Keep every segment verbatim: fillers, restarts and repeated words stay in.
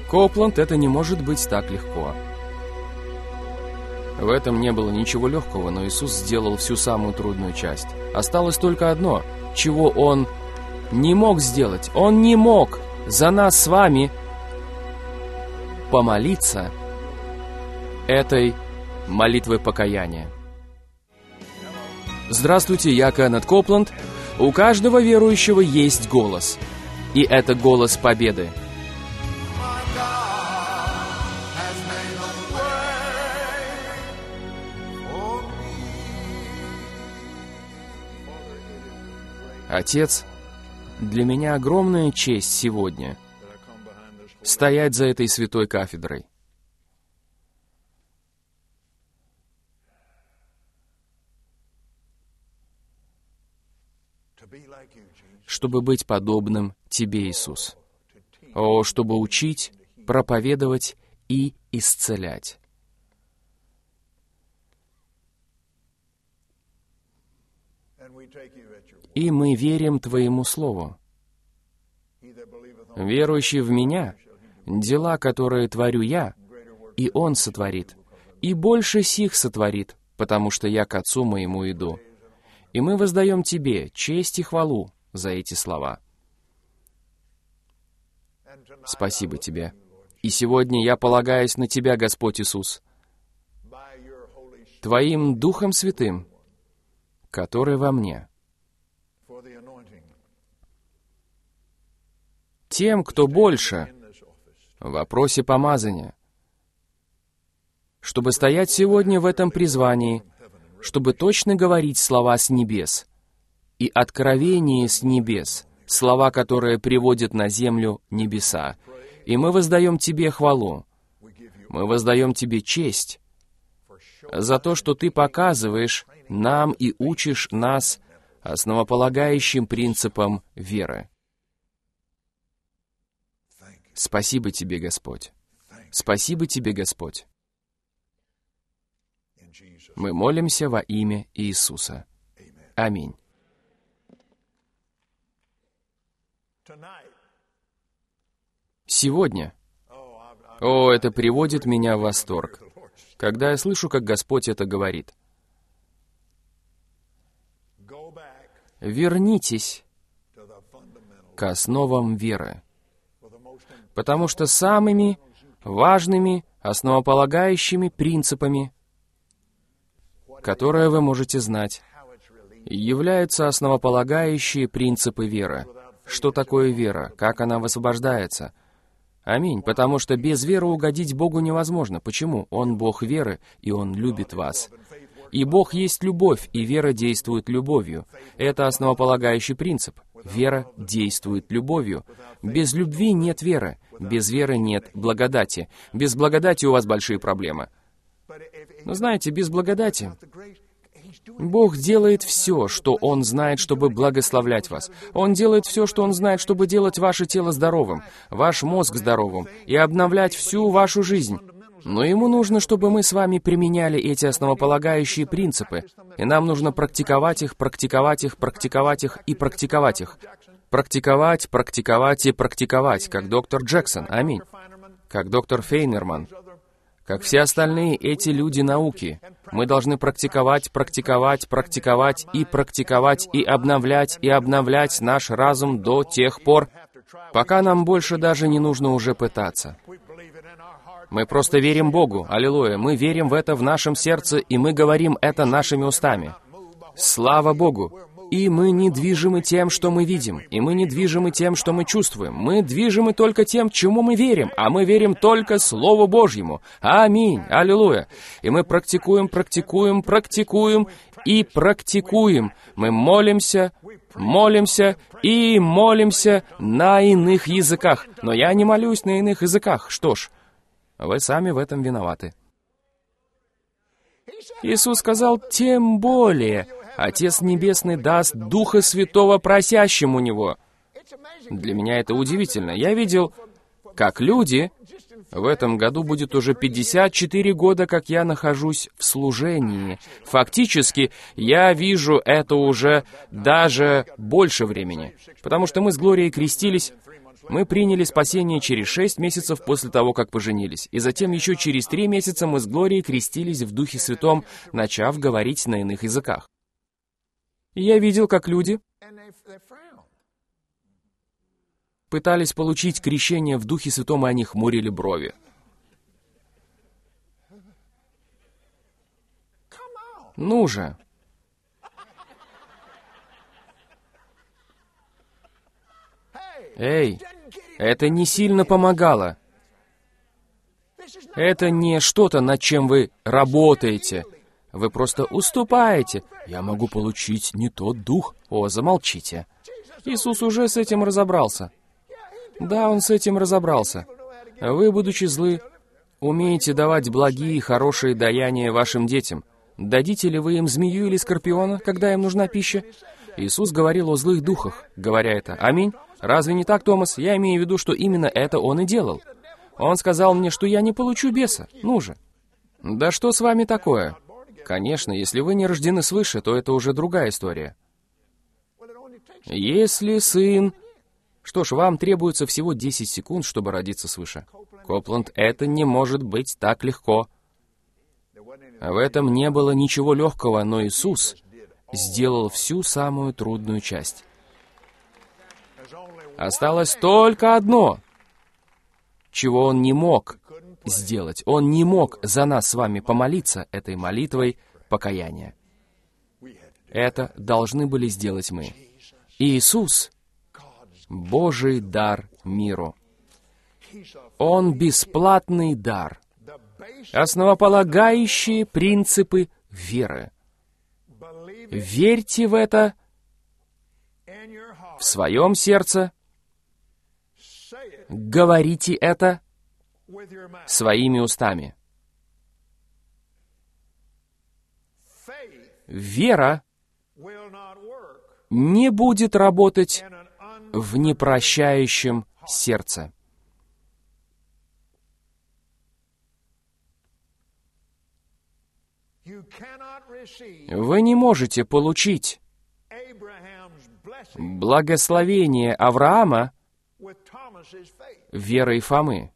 Коупленд, это не может быть так легко. В этом не было ничего легкого, но Иисус сделал всю самую трудную часть. Осталось только одно, чего Он не мог сделать. Он не мог за нас с вами помолиться этой молитвой покаяния. Здравствуйте, я Кеннет Коупленд. У каждого верующего есть голос. И это голос победы. Отец, для меня огромная честь сегодня стоять за этой святой кафедрой. Чтобы быть подобным Тебе, Иисус. О, чтобы учить, проповедовать и исцелять. И мы верим Твоему Слову. Верующий в Меня, дела, которые творю Я, и Он сотворит, и больше сих сотворит, потому что Я к Отцу Моему иду. И мы воздаем Тебе честь и хвалу за эти слова. Спасибо Тебе. И сегодня я полагаюсь на Тебя, Господь Иисус, Твоим Духом Святым, который во мне. Тем, кто больше в вопросе помазания, чтобы стоять сегодня в этом призвании, чтобы точно говорить слова с небес и откровение с небес, слова, которые приводят на землю небеса. И мы воздаем Тебе хвалу, мы воздаем Тебе честь за то, что Ты показываешь нам и учишь нас основополагающим принципам веры. Спасибо Тебе, Господь. Спасибо Тебе, Господь. Мы молимся во имя Иисуса. Аминь. Сегодня, о, это приводит меня в восторг, когда я слышу, как Господь это говорит. Вернитесь к основам веры, потому что самыми важными, основополагающими принципами, которые вы можете знать, являются основополагающие принципы веры. Что такое вера? Как она высвобождается? Аминь. Потому что без веры угодить Богу невозможно. Почему? Он Бог веры, и Он любит вас. И Бог есть любовь, и вера действует любовью. Это основополагающий принцип. Вера действует любовью. Без любви нет веры. Без веры нет благодати. Без благодати у вас большие проблемы. Но знаете, без благодати Бог делает все, что Он знает, чтобы благословлять вас. Он делает все, что Он знает, чтобы делать ваше тело здоровым, ваш мозг здоровым и обновлять всю вашу жизнь. Но Ему нужно, чтобы мы с вами применяли эти основополагающие принципы, и нам нужно практиковать их, практиковать их, практиковать их и практиковать их. Практиковать, практиковать и практиковать, как доктор Джексон, аминь, как доктор Фейнерман, как все остальные эти люди науки. Мы должны практиковать, практиковать, практиковать и практиковать и обновлять и обновлять наш разум до тех пор, пока нам больше даже не нужно уже пытаться. Мы просто верим Богу, аллилуйя, мы верим в это в нашем сердце, и мы говорим это нашими устами. Слава Богу! И мы не движимы тем, что мы видим, и мы не движимы тем, что мы чувствуем. Мы движимы только тем, чему мы верим, а мы верим только Слову Божьему. Аминь, аллилуйя. И мы практикуем, практикуем, практикуем и практикуем. Мы молимся, молимся и молимся на иных языках. Но я не молюсь на иных языках. Что ж, вы сами в этом виноваты. Иисус сказал, тем более Отец Небесный даст Духа Святого просящим у Него. Для меня это удивительно. Я видел, как люди... В этом году будет уже пятьдесят четыре года, как я нахожусь в служении. Фактически, я вижу это уже даже больше времени. Потому что мы с Глорией крестились Мы приняли спасение через шесть месяцев после того, как поженились. И затем еще через три месяца мы с Глорией крестились в Духе Святом, начав говорить на иных языках. И я видел, как люди пытались получить крещение в Духе Святом, и они хмурили брови. Ну же! Эй, это не сильно помогало. Это не что-то, над чем вы работаете. Вы просто уступаете. Я могу получить не тот дух. О, замолчите. Иисус уже с этим разобрался. Да, Он с этим разобрался. Вы, будучи злы, умеете давать благие и хорошие даяния вашим детям. Дадите ли вы им змею или скорпиона, когда им нужна пища? Иисус говорил о злых духах, говоря это. Аминь. Разве не так, Томас? Я имею в виду, что именно это Он и делал. Он сказал мне, что я не получу беса. Ну же. Да что с вами такое? Конечно, если вы не рождены свыше, то это уже другая история. Если сын... Что ж, вам требуется всего десять секунд, чтобы родиться свыше. Копланд, это не может быть так легко. В этом не было ничего легкого, но Иисус сделал всю самую трудную часть. Осталось только одно, чего Он не мог сделать. Он не мог за нас с вами помолиться этой молитвой покаяния. Это должны были сделать мы. Иисус — Божий дар миру. Он бесплатный дар. Основополагающие принципы веры. Верьте в это в своем сердце. Говорите это своими устами. Вера не будет работать в непрощающем сердце. Вы не можете получить благословение Авраама верой Фомы.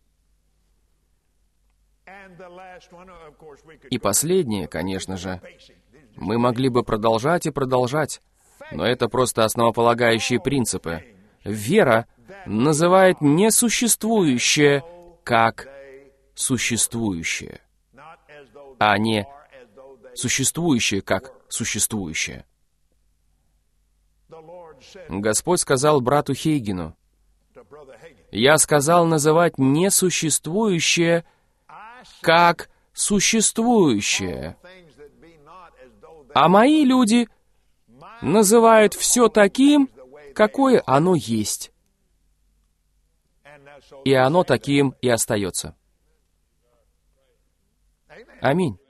И последнее, конечно же, мы могли бы продолжать и продолжать, но это просто основополагающие принципы. Вера называет несуществующее как существующее, а не существующее как существующее. Господь сказал брату Хейгену: «Я сказал называть несуществующее как существующее, а мои люди называют все таким, какое оно есть, и оно таким и остается». Аминь.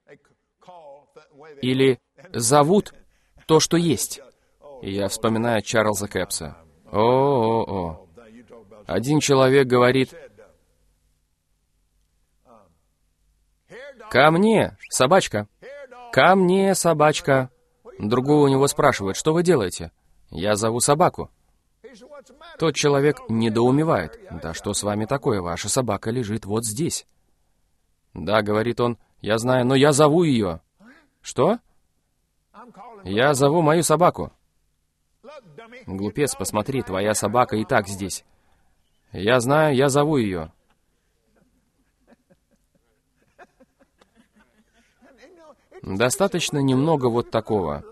Или зовут то, что есть. И я вспоминаю Чарльза Кэпса. О-о-о. Один человек говорит: «Ко мне, собачка! Ко мне, собачка!» Другой у него спрашивает: «Что вы делаете?» «Я зову собаку». Тот человек недоумевает: «Да что с вами такое? Ваша собака лежит вот здесь». «Да», — говорит он, — «я знаю, но я зову ее». «Что?» «Я зову мою собаку». «Глупец, посмотри, твоя собака и так здесь». «Я знаю, я зову ее». Достаточно немного вот такого.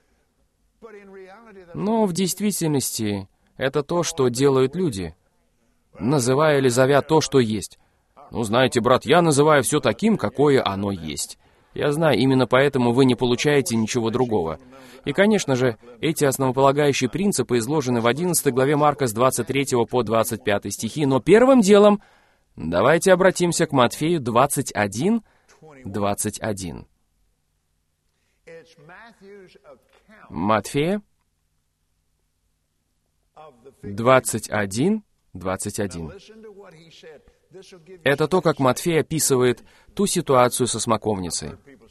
Но в действительности это то, что делают люди, называя или зовя то, что есть. «Ну, знаете, брат, я называю все таким, какое оно есть». Я знаю, именно поэтому вы не получаете ничего другого. И, конечно же, эти основополагающие принципы изложены в одиннадцатой главе Марка с двадцать третьего по двадцать пятый стихи. Но первым делом давайте обратимся к Матфею двадцать один, двадцать один. Матфея двадцать один, двадцать один. Это то, как Матфей описывает ту ситуацию со смоковницей.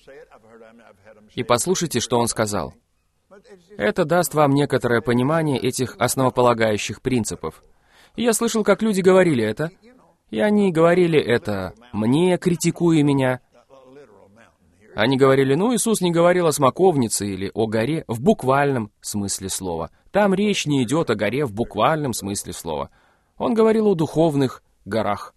И послушайте, что он сказал. Это даст вам некоторое понимание этих основополагающих принципов. И я слышал, как люди говорили это. И они говорили это мне, критикуя меня. Они говорили, ну, Иисус не говорил о смоковнице или о горе в буквальном смысле слова. Там речь не идет о горе в буквальном смысле слова. Он говорил о духовных горах.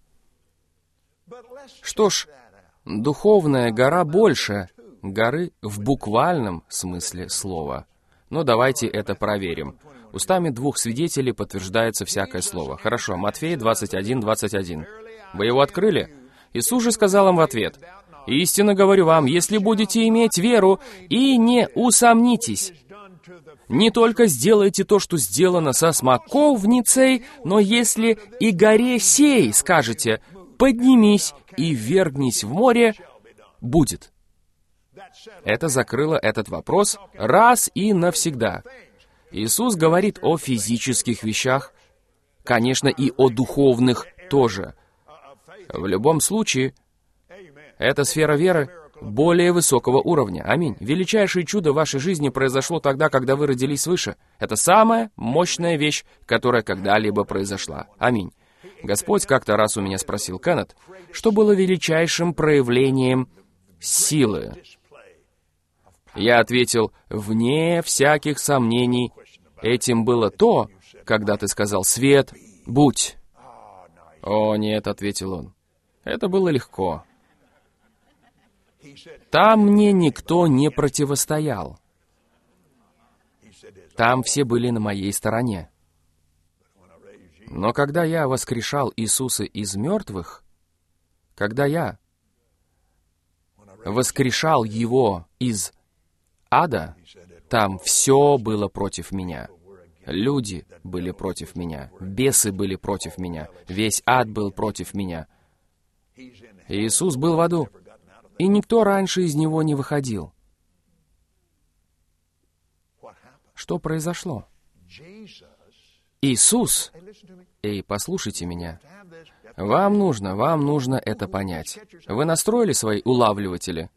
Что ж, духовная гора больше горы в буквальном смысле слова. Но давайте это проверим. Устами двух свидетелей подтверждается всякое слово. Хорошо, Матфея двадцать один, двадцать один. Вы его открыли? Иисус же сказал им в ответ: «Истинно говорю вам, если будете иметь веру и не усомнитесь, не только сделайте то, что сделано со смоковницей, но если и горе сей скажете: поднимись и ввергнись в море, будет». Это закрыло этот вопрос раз и навсегда. Иисус говорит о физических вещах, конечно, и о духовных тоже. В любом случае, эта сфера веры более высокого уровня. Аминь. Величайшее чудо в вашей жизни произошло тогда, когда вы родились свыше. Это самая мощная вещь, которая когда-либо произошла. Аминь. Господь как-то раз у меня спросил: «Кеннет, что было величайшим проявлением силы?» Я ответил: «Вне всяких сомнений, этим было то, когда ты сказал: свет, будь». «О, нет», — ответил он, — «это было легко. Там мне никто не противостоял. Там все были на моей стороне. Но когда я воскрешал Иисуса из мертвых, когда я воскрешал Его из ада, там все было против меня. Люди были против меня, бесы были против меня, весь ад был против меня. Иисус был в аду, и никто раньше из него не выходил. Что произошло? Иисус, эй, послушайте меня, вам нужно, вам нужно это понять. Вы настроили свои улавливатели?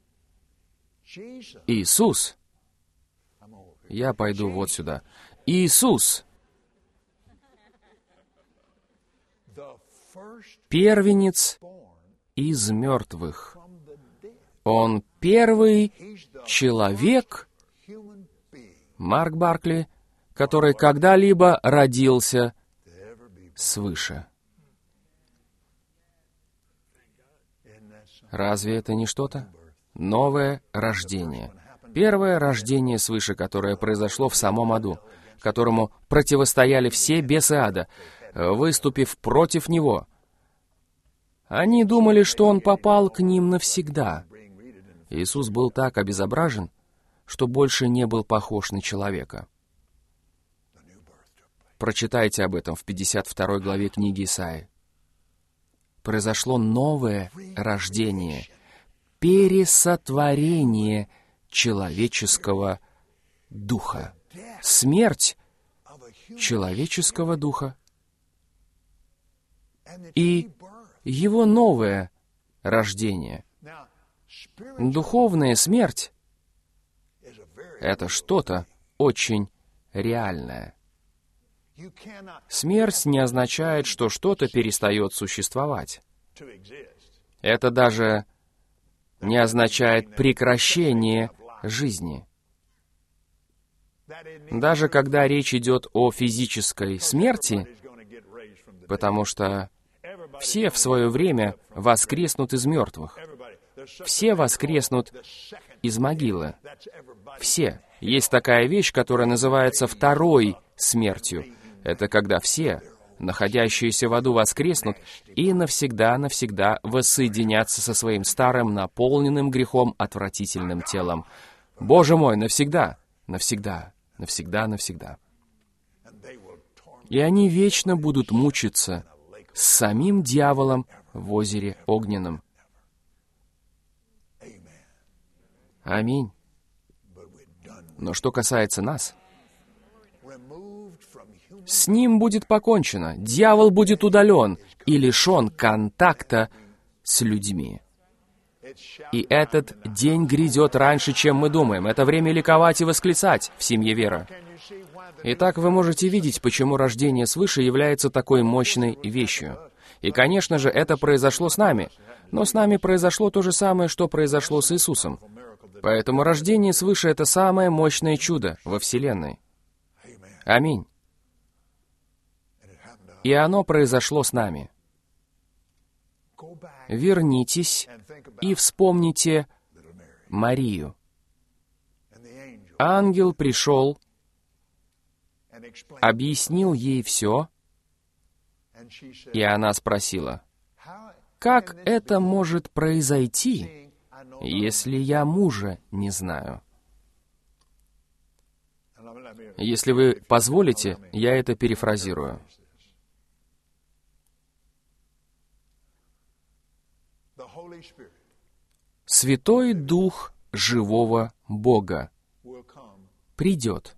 Иисус, я пойду вот сюда. Иисус, первенец из мертвых. Он первый человек, Марк Баркли, который когда-либо родился свыше. Разве это не что-то? Новое рождение. Первое рождение свыше, которое произошло в самом аду, которому противостояли все бесы ада, выступив против него. Они думали, что он попал к ним навсегда. Иисус был так обезображен, что больше не был похож на человека. Прочитайте об этом в пятьдесят второй главе книги Исаии. Произошло новое рождение, пересотворение человеческого духа. Смерть человеческого духа и его новое рождение. Духовная смерть — это что-то очень реальное. Смерть не означает, что что-то перестает существовать. Это даже не означает прекращение жизни. Даже когда речь идет о физической смерти, потому что все в свое время воскреснут из мертвых. Все воскреснут из могилы. Все. Есть такая вещь, которая называется второй смертью. Это когда все, находящиеся в аду, воскреснут и навсегда-навсегда воссоединятся со своим старым, наполненным грехом, отвратительным телом. Боже мой, навсегда, навсегда, навсегда, навсегда. И они вечно будут мучиться с самим дьяволом в озере огненном. Аминь. Но что касается нас, с ним будет покончено, дьявол будет удален и лишен контакта с людьми. И этот день грядет раньше, чем мы думаем. Это время ликовать и восклицать в семье веры. Итак, вы можете видеть, почему рождение свыше является такой мощной вещью. И, конечно же, это произошло с нами. Но с нами произошло то же самое, что произошло с Иисусом. Поэтому рождение свыше — это самое мощное чудо во Вселенной. Аминь. И оно произошло с нами. Вернитесь и вспомните Марию. Ангел пришел, объяснил ей все, и она спросила: «Как это может произойти, если я мужа не знаю?» Если вы позволите, я это перефразирую. Святой Дух живого Бога придет,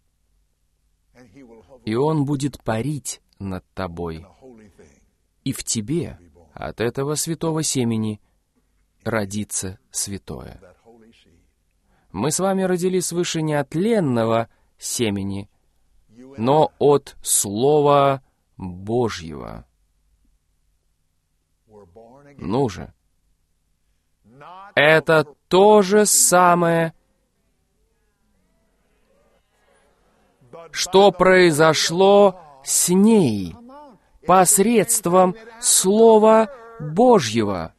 и Он будет парить над тобой, и в тебе от этого святого семени родится святое. Мы с вами родились свыше не от тленного семени, но от Слова Божьего. Ну же, это то же самое, что произошло с ней посредством Слова Божьего.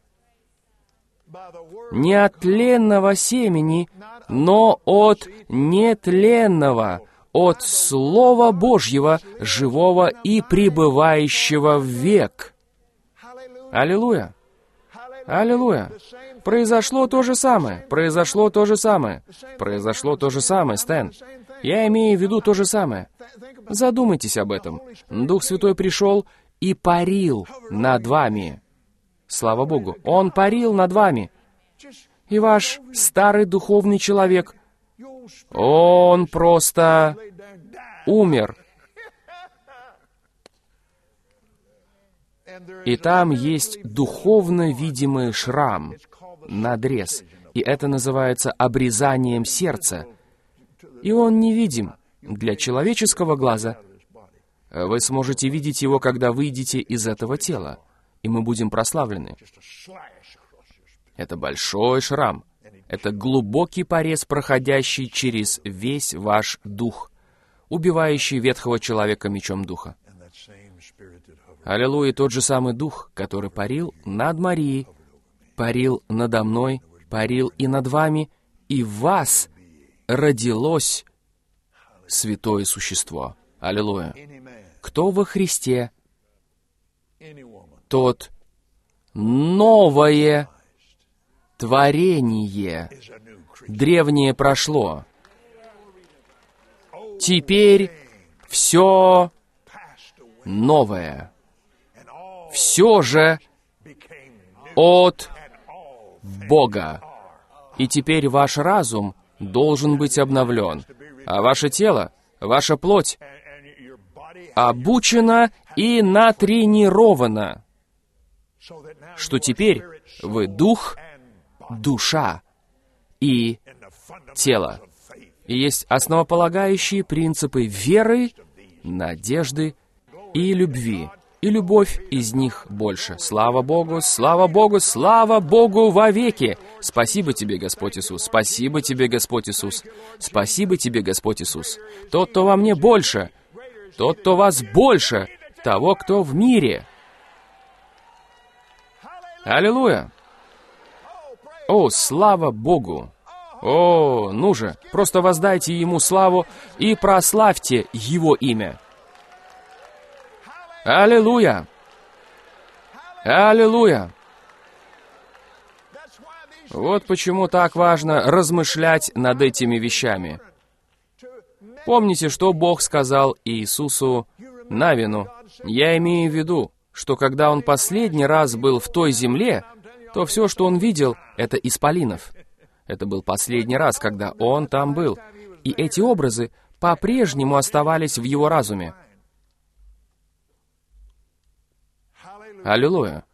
Не от тленного семени, но от нетленного, от Слова Божьего, живого и пребывающего в век. Аллилуйя! Аллилуйя! Произошло то же самое, произошло то же самое, произошло то же самое, Стэн. Я имею в виду то же самое. Задумайтесь об этом. Дух Святой пришел и парил над вами. Слава Богу, Он парил над вами. И ваш старый духовный человек, он просто умер. И там есть духовно видимый шрам, надрез, и это называется обрезанием сердца. И он невидим для человеческого глаза. Вы сможете видеть его, когда выйдете из этого тела, и мы будем прославлены. Это большой шрам. Это глубокий порез, проходящий через весь ваш дух, убивающий ветхого человека мечом духа. Аллилуйя, тот же самый дух, который парил над Марией, парил надо мной, парил и над вами, и в вас родилось святое существо. Аллилуйя. Кто во Христе, тот новое творение. Древнее прошло. Теперь все новое. Все же от Бога. И теперь ваш разум должен быть обновлен, а ваше тело, ваша плоть обучена и натренирована, что теперь вы дух, душа и тело. И есть основополагающие принципы веры, надежды и любви. И любовь из них больше. Слава Богу, слава Богу, слава Богу вовеки! Спасибо Тебе, Господь Иисус, спасибо Тебе, Господь Иисус, спасибо Тебе, Господь Иисус. Тот, кто во мне больше, тот, кто вас больше, того, кто в мире. Аллилуйя! О, слава Богу! О, ну же, просто воздайте Ему славу и прославьте Его имя. Аллилуйя! Аллилуйя! Вот почему так важно размышлять над этими вещами. Помните, что Бог сказал Иисусу Навину. Я имею в виду, что когда Он последний раз был в той земле, то все, что Он видел, это исполинов. Это был последний раз, когда Он там был. И эти образы по-прежнему оставались в Его разуме. Аллилуйя!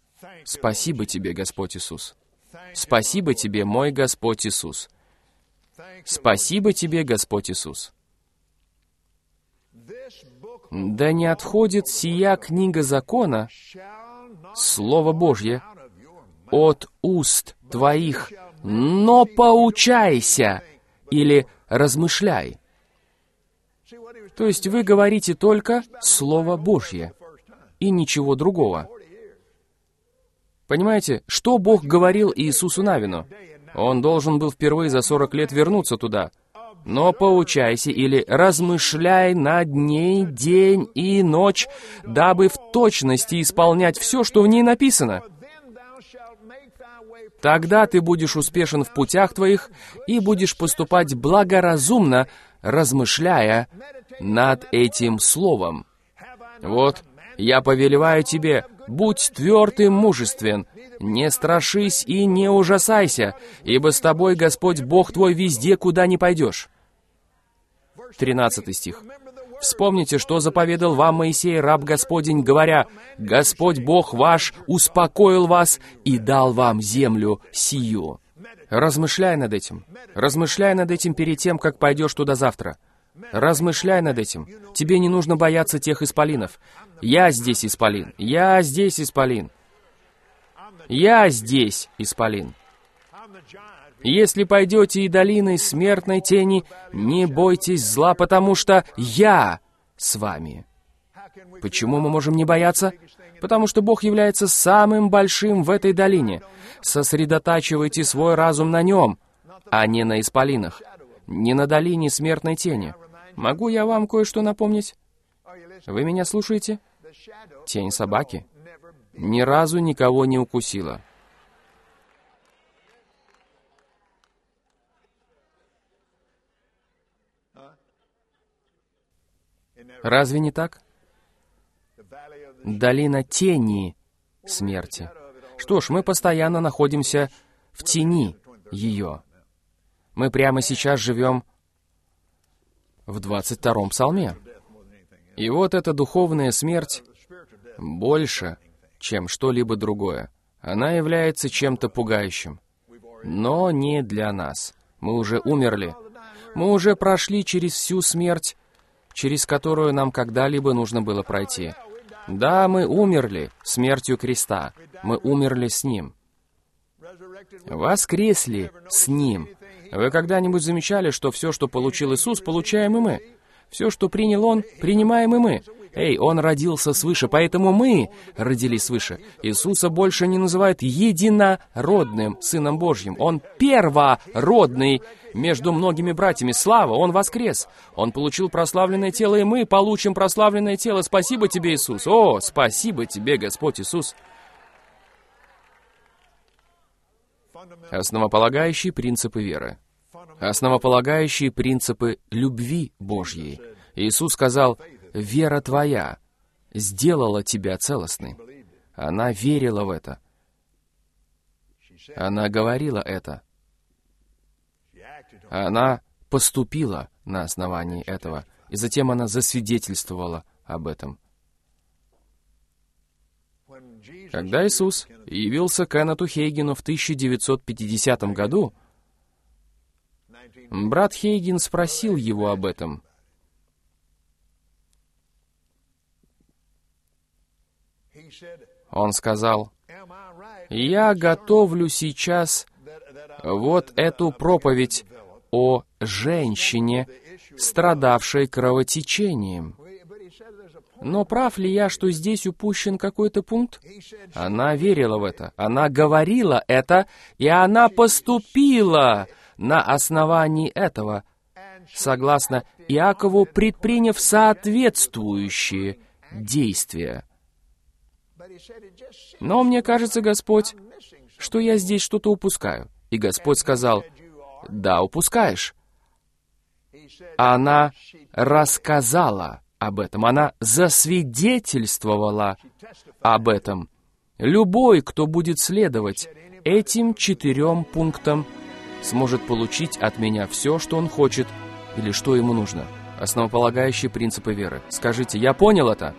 Спасибо Тебе, Господь Иисус. Спасибо Тебе, мой Господь Иисус. Спасибо тебе, Господь Иисус. Да не отходит сия книга закона, Слово Божье, от уст твоих, но поучайся или размышляй. То есть вы говорите только Слово Божье и ничего другого. Понимаете, что Бог говорил Иисусу Навину? Он должен был впервые за сорок лет вернуться туда. Но поучайся или размышляй над ней день и ночь, дабы в точности исполнять все, что в ней написано. Тогда ты будешь успешен в путях твоих и будешь поступать благоразумно, размышляя над этим словом. Вот, я повелеваю тебе, будь тверд и мужествен, не страшись и не ужасайся, ибо с тобой Господь Бог твой везде, куда ни пойдешь. тринадцатый стих. Вспомните, что заповедал вам Моисей, раб Господень, говоря, «Господь Бог ваш успокоил вас и дал вам землю сию». Размышляй над этим. Размышляй над этим перед тем, как пойдешь туда завтра. Размышляй над этим. Тебе не нужно бояться тех исполинов. Я здесь исполин. Я здесь исполин. Я здесь исполин. Если пойдете и долиной смертной тени, не бойтесь зла, потому что я с вами. Почему мы можем не бояться? Потому что Бог является самым большим в этой долине. Сосредотачивайте свой разум на Нем, а не на исполинах, не на долине смертной тени. Могу я вам кое-что напомнить? Вы меня слушаете? Тень собаки ни разу никого не укусила. Разве не так? Долина тени смерти. Что ж, мы постоянно находимся в тени ее. Мы прямо сейчас живем в двадцать втором псалме. И вот эта духовная смерть больше, чем что-либо другое. Она является чем-то пугающим. Но не для нас. Мы уже умерли. Мы уже прошли через всю смерть, через которую нам когда-либо нужно было пройти. Да, мы умерли смертью креста. Мы умерли с Ним. Воскресли с Ним. Вы когда-нибудь замечали, что все, что получил Иисус, получаем и мы? Все, что принял Он, принимаем и мы. Эй, Он родился свыше, поэтому мы родились свыше. Иисуса больше не называют единородным Сыном Божьим. Он первородный между многими братьями. Слава, Он воскрес. Он получил прославленное тело, и мы получим прославленное тело. Спасибо тебе, Иисус. О, спасибо тебе, Господь Иисус. Основополагающие принципы веры. Основополагающие принципы любви Божьей. Иисус сказал, «Вера твоя сделала тебя целостной». Она верила в это. Она говорила это. Она поступила на основании этого. И затем она засвидетельствовала об этом. Когда Иисус явился Кеннету Хейгену в тысяча девятьсот пятидесятом году, брат Хейген спросил его об этом. Он сказал, «Я готовлю сейчас вот эту проповедь о женщине, страдавшей кровотечением. Но прав ли я, что здесь упущен какой-то пункт?» Она верила в это, она говорила это, и она поступила на основании этого, согласно Иакову, предприняв соответствующие действия. Но мне кажется, Господь, что я здесь что-то упускаю. И Господь сказал, «Да, упускаешь». Она рассказала об этом, она засвидетельствовала об этом. Любой, кто будет следовать этим четырем пунктам, сможет получить от меня все, что он хочет или что ему нужно. Основополагающие принципы веры. Скажите, я понял это?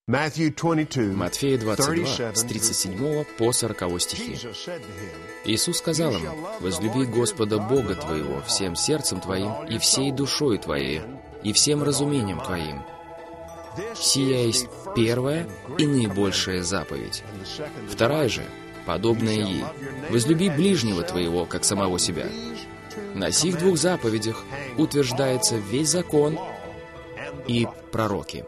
Матфея двадцать два, с тридцать седьмого по сороковой стихи. Иисус сказал ему: «Возлюби Господа Бога твоего всем сердцем твоим и всей душой твоей, и всем разумением твоим. Сия есть первая и наибольшая заповедь. Вторая же, подобная ей: возлюби ближнего твоего, как самого себя. На сих двух заповедях утверждается весь закон и пророки».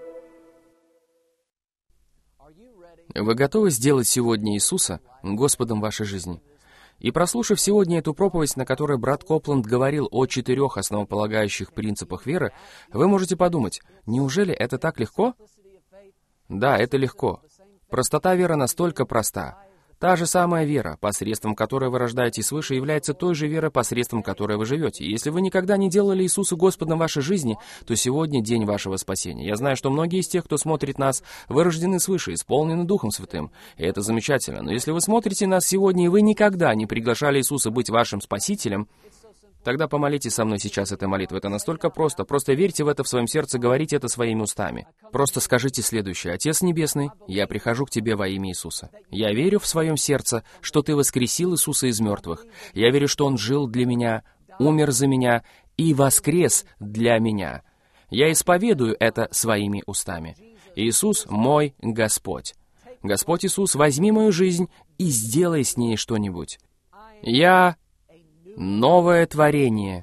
Вы готовы сделать сегодня Иисуса Господом вашей жизни? И прослушав сегодня эту проповедь, на которой брат Копланд говорил о четырех основополагающих принципах веры, вы можете подумать: неужели это так легко? Да, это легко. Простота веры настолько проста. Та же самая вера, посредством которой вы рождаетесь свыше, является той же верой, посредством которой вы живете. И если вы никогда не делали Иисуса Господом вашей жизни, то сегодня день вашего спасения. Я знаю, что многие из тех, кто смотрит нас, вы рождены свыше, исполнены Духом Святым. И это замечательно. Но если вы смотрите нас сегодня, и вы никогда не приглашали Иисуса быть вашим Спасителем, тогда помолитесь со мной сейчас этой молитвой. Это настолько просто. Просто верьте в это в своем сердце, говорите это своими устами. Просто скажите следующее: «Отец Небесный, я прихожу к Тебе во имя Иисуса. Я верю в своем сердце, что Ты воскресил Иисуса из мертвых. Я верю, что Он жил для меня, умер за меня и воскрес для меня. Я исповедую это своими устами. Иисус мой Господь. Господь Иисус, возьми мою жизнь и сделай с ней что-нибудь. Я новое творение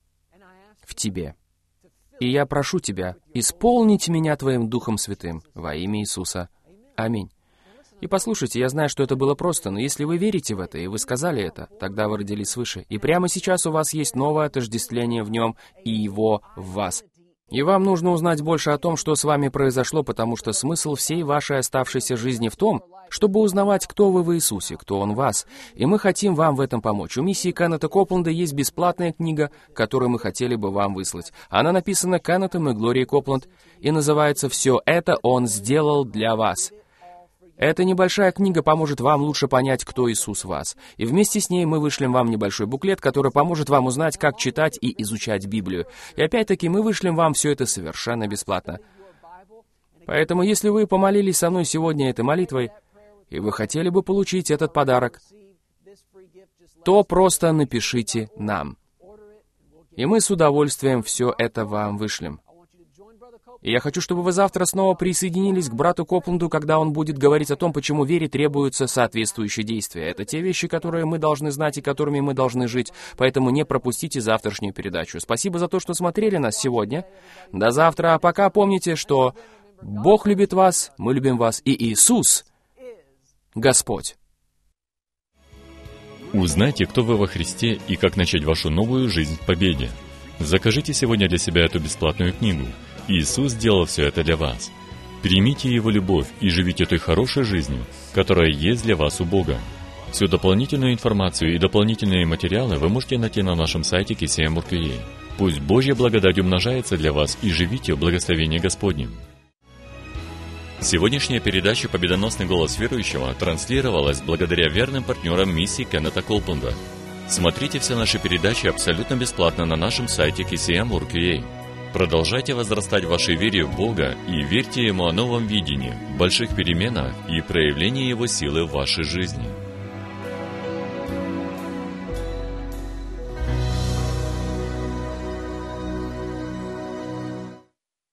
в Тебе. И я прошу Тебя исполнить меня Твоим Духом Святым во имя Иисуса. Аминь». И послушайте, я знаю, что это было просто, но если вы верите в это, и вы сказали это, тогда вы родились свыше. И прямо сейчас у вас есть новое отождествление в Нем и Его в вас. И вам нужно узнать больше о том, что с вами произошло, потому что смысл всей вашей оставшейся жизни в том, чтобы узнавать, кто вы в Иисусе, кто Он в вас. И мы хотим вам в этом помочь. У миссии Кеннета Копланда есть бесплатная книга, которую мы хотели бы вам выслать. Она написана Кеннетом и Глорией Копланд и называется «Все это Он сделал для вас». Эта небольшая книга поможет вам лучше понять, кто Иисус в вас. И вместе с ней мы вышлем вам небольшой буклет, который поможет вам узнать, как читать и изучать Библию. И опять-таки мы вышлем вам все это совершенно бесплатно. Поэтому, если вы помолились со мной сегодня этой молитвой, и вы хотели бы получить этот подарок, то просто напишите нам. И мы с удовольствием все это вам вышлем. И я хочу, чтобы вы завтра снова присоединились к брату Копланду, когда он будет говорить о том, почему вере требуются соответствующие действия. Это те вещи, которые мы должны знать и которыми мы должны жить. Поэтому не пропустите завтрашнюю передачу. Спасибо за то, что смотрели нас сегодня. До завтра. А пока помните, что Бог любит вас, мы любим вас, и Иисус — Господь. Узнайте, кто вы во Христе и как начать вашу новую жизнь в победе. Закажите сегодня для себя эту бесплатную книгу. Иисус сделал все это для вас. Примите Его любовь и живите той хорошей жизнью, которая есть для вас у Бога. Всю дополнительную информацию и дополнительные материалы вы можете найти на нашем сайте кей си эм точка ю а. Пусть Божья благодать умножается для вас и живите в благословении Господнем. Сегодняшняя передача «Победоносный голос верующего» транслировалась благодаря верным партнерам миссии Кеннета Копланда. Смотрите все наши передачи абсолютно бесплатно на нашем сайте кей си эм точка ю а. Продолжайте возрастать в вашей вере в Бога и верьте Ему о новом видении, больших переменах и проявлении Его силы в вашей жизни.